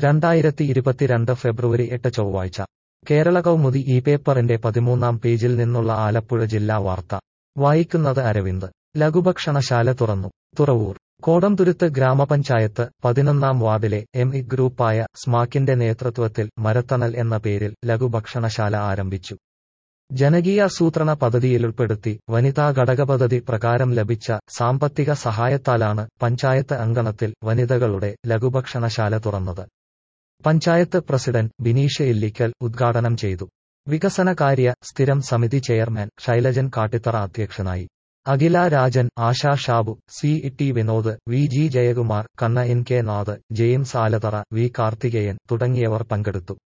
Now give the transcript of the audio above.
2022 ഫെബ്രുവരി 8 ചൊവ്വാഴ്ച കേരള കൗമുദി ഈ പേപ്പറിന്റെ 13-ാം പേജിൽ നിന്നുള്ള ആലപ്പുഴ ജില്ലാ വാർത്ത വായിക്കുന്നത് അരവിന്ദ്. ലഘുഭക്ഷണശാല തുറന്നു. തുറവൂർ കോടംതുരുത്ത് ഗ്രാമപഞ്ചായത്ത് 11-ാം വാർഡിലെ എം.ഇ ഗ്രൂപ്പായ സ്മാക്കിന്റെ നേതൃത്വത്തിൽ മരത്തണൽ എന്ന പേരിൽ ലഘുഭക്ഷണശാല ആരംഭിച്ചു. ജനകീയാസൂത്രണ പദ്ധതിയിലുൾപ്പെടുത്തി വനിതാ ഘടകപദ്ധതി പ്രകാരം ലഭിച്ച സാമ്പത്തിക സഹായത്താലാണ് പഞ്ചായത്ത് അങ്കണത്തിൽ വനിതകളുടെ ലഘുഭക്ഷണശാല തുറന്നത്. പഞ്ചായത്ത് പ്രസിഡന്റ് ബിനീഷ് ഇല്ലിക്കൽ ഉദ്ഘാടനം ചെയ്തു. വികസനകാര്യ സ്ഥിരം സമിതി ചെയർമാൻ ശൈലജൻ കാട്ടിത്തറ അധ്യക്ഷനായി. Akhila Rajan, Asha Shabu, CT Vinod, VG Jayakumar, Kanna NK Nath, James Alathara, V Karthikeyan തുടങ്ങിയവർ പങ്കെടുത്തു.